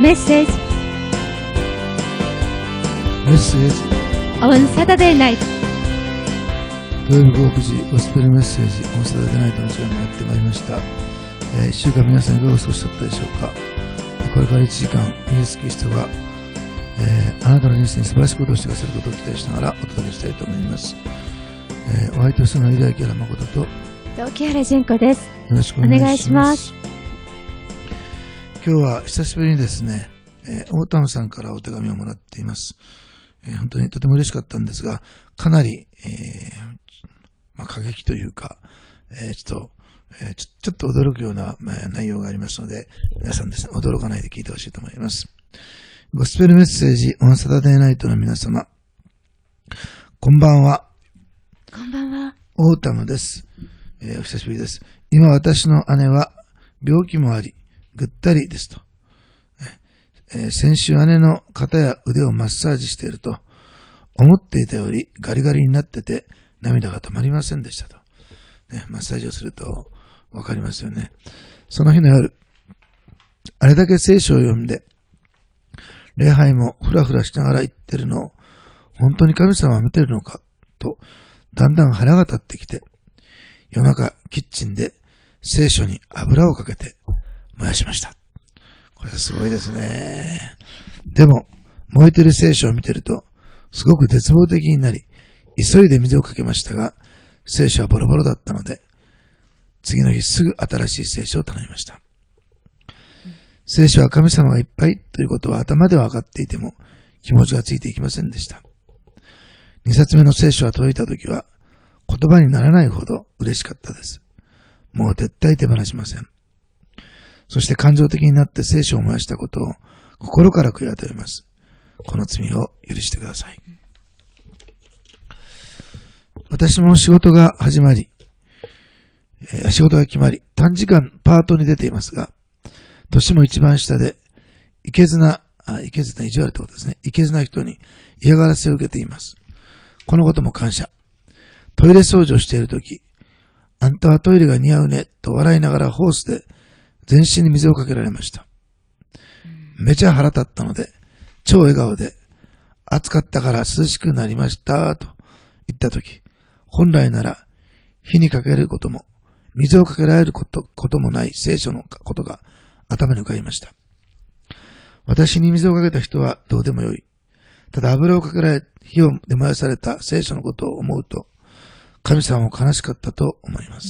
message on Saturday night. 土曜日午後9時ゴスペルメッセージオンサタデーナイトの時間がやってまいりました。1週間皆さんいかがお過ごしだったでしょうか。これから1時間イエス・キリストが、あなたの人生に素晴らしいことをしてくださることを期待しながらお届けしたいと思います。お相手をするのは井田明誠と木原純子です。 よろしくお願いします。今日は久しぶりにですね、オータムさんからお手紙をもらっています。本当にとても嬉しかったんですが、かなり、過激というか、ちょっと驚くような、内容がありますので、皆さんですね、驚かないで聞いてほしいと思います。ゴスペルメッセージオンサタデーナイトの皆様、こんばんは。 こんばんは。 オータムです。お久しぶりです。今私の姉は病気もあり、ぐったりですと。先週姉の肩や腕をマッサージしていると、思っていたよりガリガリになってて涙が止まりませんでしたと。マッサージをするとわかりますよね。その日の夜、あれだけ聖書を読んで、礼拝もふらふらしながら言ってるのを、本当に神様は見てるのかと、だんだん腹が立ってきて、夜中キッチンで聖書に油をかけて燃やしました。これすごいですね。でも、燃えてる聖書を見てると、すごく絶望的になり、急いで水をかけましたが、聖書はボロボロだったので、次の日すぐ新しい聖書を頼みました。聖書は神様がいっぱいということは頭では分かっていても、気持ちがついていきませんでした。2冊目の聖書が届いたときは、言葉にならないほど嬉しかったです。もう絶対手放しません。そして感情的になって聖書を燃やしたことを心から悔い改めます。この罪を許してください。私も仕事が決まり、短時間パートに出ていますが、年も一番下で、意地悪ってことですね。いけずな人に嫌がらせを受けています。このことも感謝。トイレ掃除をしているとき、あんたはトイレが似合うね、と笑いながらホースで全身に水をかけられました。めちゃ腹立ったので、超笑顔で、暑かったから涼しくなりました、と言ったとき、本来なら火にかけることも、水をかけられることもない聖書のことが頭に浮かびました。私に水をかけた人はどうでもよい。ただ油をかけられ、火をで燃やされた聖書のことを思うと、神様も悲しかったと思います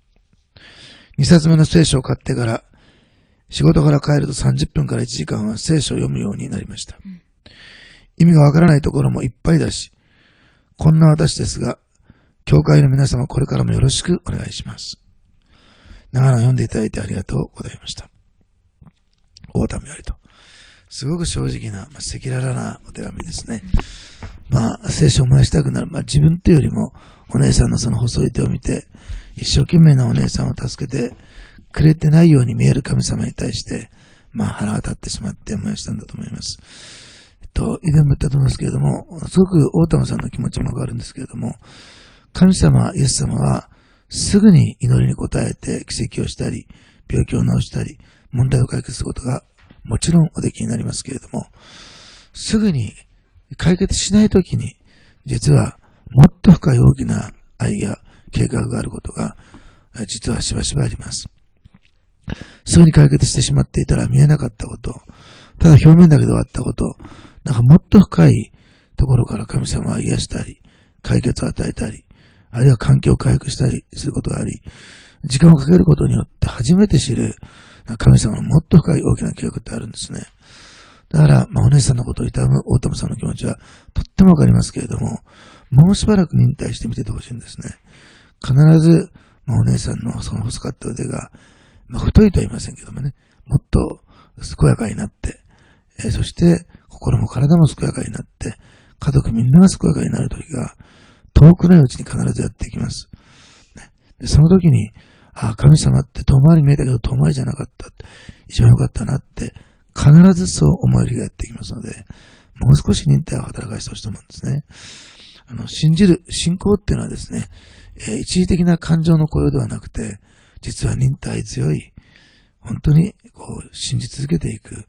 。2冊目の聖書を買ってから、仕事から帰ると30分から1時間は聖書を読むようになりました。意味がわからないところもいっぱいだし、こんな私ですが、教会の皆様これからもよろしくお願いします。長野読んでいただいてありがとうございました。オータムよりと。すごく正直な、赤裸々なお手紙ですね。聖書を燃やしたくなる。自分というよりも、お姉さんのその細い手を見て、一生懸命なお姉さんを助けてくれてないように見える神様に対して、腹が立ってしまって燃やしたんだと思います。以前も言ったと思いますけれども、すごくオータムさんの気持ちもわかるんですけれども、神様、イエス様は、すぐに祈りに応えて奇跡をしたり、病気を治したり、問題を解決することがもちろんおできになりますけれども、すぐに解決しないときに、実はもっと深い大きな愛や計画があることが、実はしばしばあります。すぐに解決してしまっていたら見えなかったこと、ただ表面だけで終わったこと、もっと深いところから神様は癒したり、解決を与えたり、あるいは環境を回復したりすることがあり、時間をかけることによって初めて知る神様のもっと深い大きな計画ってあるんですね。だから、お姉さんのことを悼むオータムさんの気持ちはとってもわかりますけれども、もうしばらく忍耐してみててほしいんですね。必ず、お姉さんのその細かった腕が、太いとは言いませんけどもね、もっと健やかになって、そして心も体も健やかになって、家族みんなが健やかになる時が、遠くないうちに必ずやっていきます。でその時に、神様って遠回りに見えたけど遠回りじゃなかった。一番良かったなって、必ずそう思える日がやってきますので、もう少し忍耐を働かせてほしいと思うんですね。信仰っていうのはですね、一時的な感情の雇用ではなくて、実は忍耐強い、本当に信じ続けていく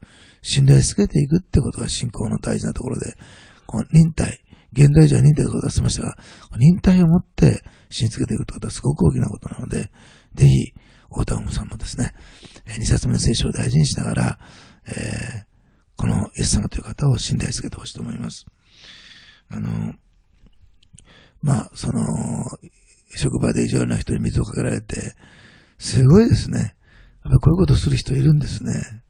信頼し続けていくってことが信仰の大事なところで、この忍耐、現代人は忍耐ということを出しましたが、忍耐を持って信じ続けていくということはすごく大きなことなので、ぜひ、大田さんもですね、2冊目の聖書を大事にしながら、このイエス様という方を信頼し続けてほしいと思います。職場で意地悪な人に水をかけられて、すごいですね。やっぱりこういうことをする人いるんですね。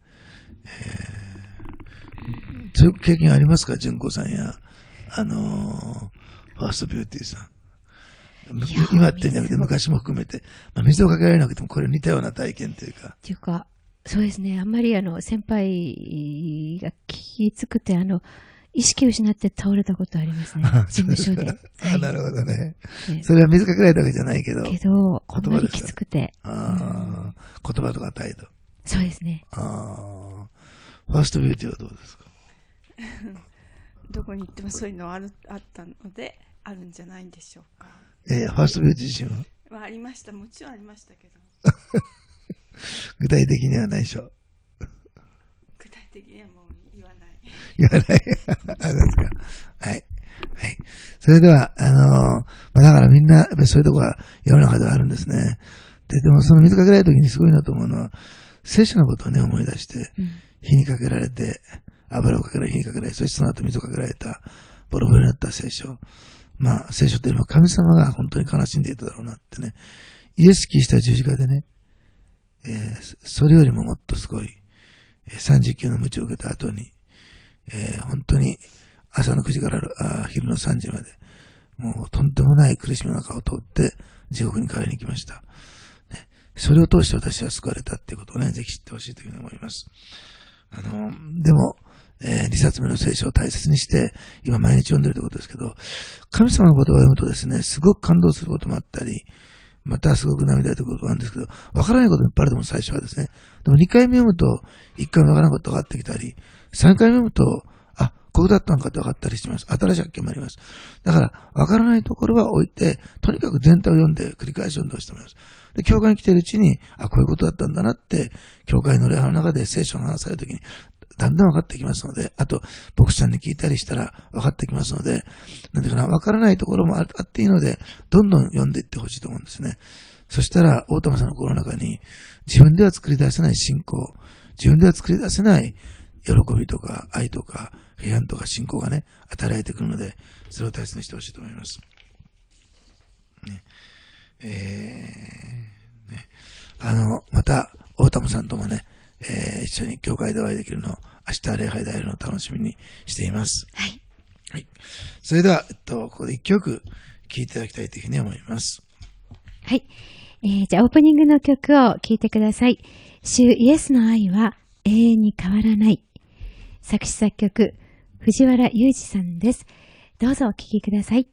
そういう経験ありますか？純子さんや、ファーストビューティーさん。今ってんじゃなくて昔も含めて、水をかけられなくてもこれ似たような体験というか。 っていうか、そうですね。あんまり先輩が気つくて、意識を失って倒れたことありますね。事務所で。 なるほどね。それは水かけられたわけじゃないけど。 あんまりきつくて。 言葉とか態度。 そうですね。 ファーストビューティーはどうですか？ どこに行ってもそういうのあったので、あるんじゃないんでしょうか。 ファーストビューティー自身はありました。もちろんありましたけど。 具体的にはないでしょ。 具体的にはもう言わない。 言わない。あ、ですか。はい。はい。それでは、だからみんな、やっぱりそういうところは世の中ではあるんですね。でもその水かけられた時にすごいなと思うのは、聖書のことをね、思い出して、火にかけられて、油をかけられ、火にかけられ、そしてその後水をかけられた、ボロボロになった聖書。聖書というのは神様が本当に悲しんでいただろうなってね。イエス・キリストは十字架でね、それよりももっとすごい、39の鞭を受けた後に、本当に朝の9時から昼の3時まで、もうとんでもない苦しみの中を通って地獄に帰りに行きました。ね、それを通して私は救われたっていうことをね、ぜひ知ってほしいというふうに思います。でも、2冊目の聖書を大切にして、今毎日読んでるということですけど、神様の言葉を読むとですね、すごく感動することもあったり、またすごく涙出ることがあるんですけど、わからないこともいっぱいあると思う、最初はですね。でも2回目読むと、1回目わからないことが分かってきたり、3回目読むと、こうだったのかって分かったりします。新しい発見もあります。だから、わからないところは置いて、とにかく全体を読んで、繰り返し読んでほしいと思います。で、教会に来ているうちに、こういうことだったんだなって、教会の礼拝の中で聖書が話されるときに、だんだん分かってきますので、あと、牧師さんに聞いたりしたら分かってきますので、なんていうかな、分からないところもあっていいので、どんどん読んでいってほしいと思うんですね。そしたら、大玉さんの心の中に、自分では作り出せない信仰、自分では作り出せない喜びとか愛とか批判とか信仰がね、与えられてくるので、それを大切にしてほしいと思います。また、大玉さんともね、一緒に教会でお会いできるのを、明日礼拝で会えるのを楽しみにしています。 はい。 はい。それでは、ここで一曲聴いていただきたいというふうに思います。 はい。じゃあオープニングの曲を聴いてください。主イエスの愛は永遠に変わらない。作詞作曲、藤原裕二さんです。どうぞお聴きください。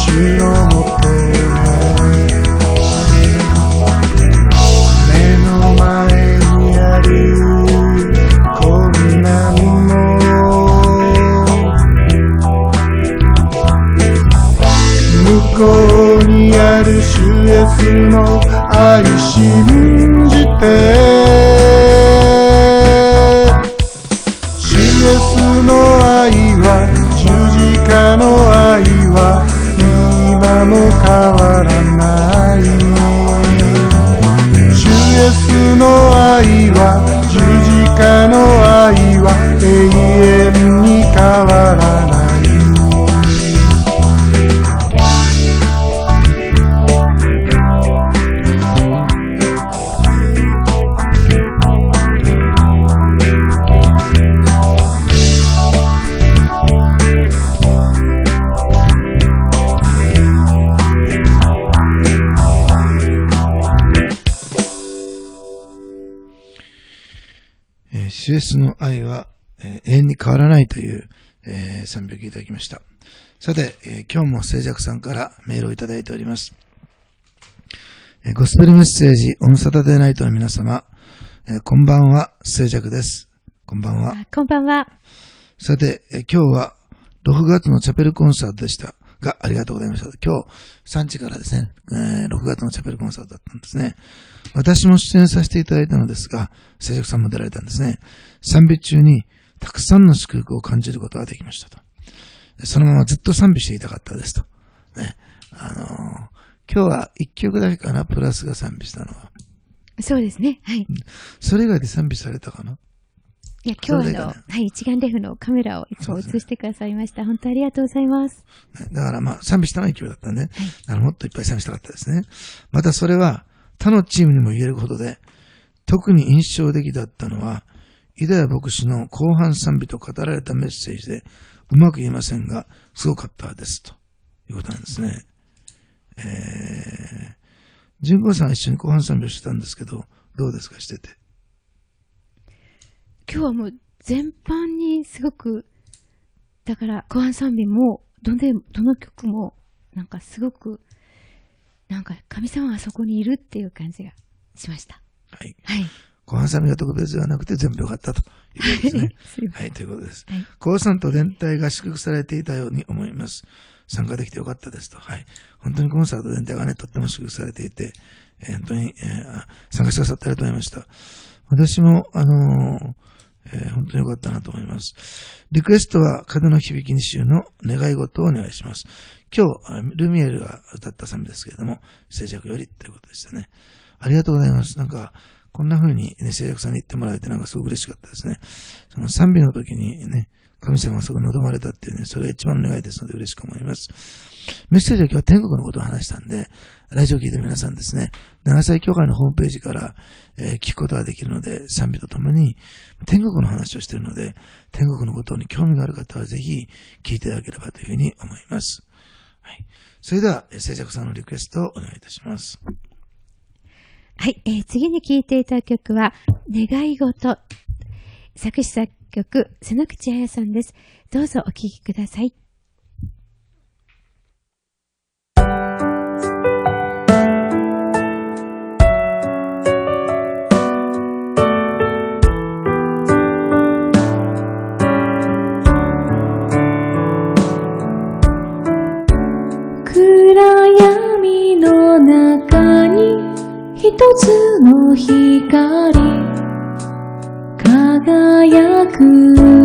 目のスの愛信じて、主イエスの愛は、十字架の愛は今も変わらない。主イエスの愛は、十字架の愛は永遠に変わらない。 主イエスの愛は、永遠に変わらないという、賛美を聞いていただきました。さて、今日も静寂さんからメールをいただいております。ゴスペルメッセージオンサタデーナイトの皆様、こんばんは、静寂です。こんばんは。 こんばんは。 さて、今日は6月のチャペルコンサートでしたが、ありがとうございました。今日3時からですね、6月のチャペルコンサートだったんですね。私も出演させていただいたのですが、静寂さんも出られたんですね。賛美中にたくさんの祝福を感じることができましたと。そのままずっと賛美していたかったですと。ね、今日は1曲だけかな、プラスが賛美したのは。 そうですね。はい。 それ以外で賛美されたかな？ いや、今日はい、一眼レフのカメラをいつも映してくださいました。本当ありがとうございます。 だから賛美したのは1曲だったんで、もっといっぱい賛美したかったですね。またそれは他のチームにも言えることで、特に印象的だったのは、イダヤ牧師の後半賛美と語られたメッセージで、うまく言えませんが、すごかったです。ということなんですね。純子さんは一緒に後半賛美をしてたんですけど、どうですか、してて。 今日はもう全般にすごく、だから後半賛美も、どの曲も、なんかすごく、なんか神様はそこにいるっていう感じがしました。 はい。 はい。 後半賛美が特別ではなくて全部良かったということですね。はい、ということです。後半と連帯が祝福されていたように思います。参加できてよかったですと。はい。本当にコンサート全体がね、とっても祝福されていて、本当に、参加してくださってありがとうございました。私も、本当によかったなと思います。リクエストは、風の響きに集の願い事をお願いします。今日、ルミエルが歌った賛美ですけれども、静寂よりということでしたね。ありがとうございます。なんか、こんな風にね、静寂さんに言ってもらえてなんかすごく嬉しかったですね。その賛美の時にね、神様がそこに望まれたっていうね、それが一番の願いですので嬉しく思います。メッセージは今日は天国のことを話したんで、ラジオを聞いてる皆さんですね、長崎教会のホームページから、聞くことができるので、賛美とともに天国の話をしているので、天国のことに興味がある方はぜひ聞いていただければというふうに思います。はい。それでは、静寂さんのリクエストをお願いいたします。 はい、次に聴いていただく曲は、願い事。作詞作曲、瀬野口彩さんです。どうぞお聴きください。 暗闇の中に一つの光輝く